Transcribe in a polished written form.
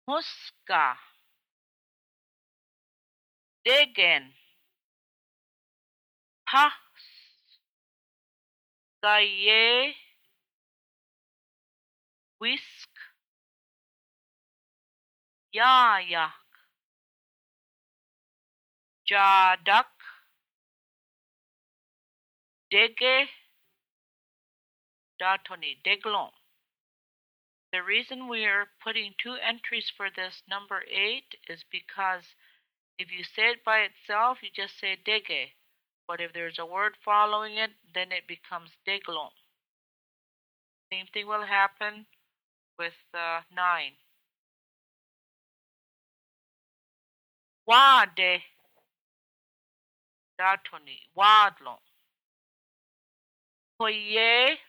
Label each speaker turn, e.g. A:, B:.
A: Muska, Degen, Pas, Gaye, Whisk, Yayak, Jadak, Dege, Datoni, Deglon. The reason we are putting two entries for this number 8 is because if you say it by itself, you just say Dege. But if there's a word following it, then it becomes Deglon. Same thing will happen with 9. Wade, Datoni, Wadlon. Koye,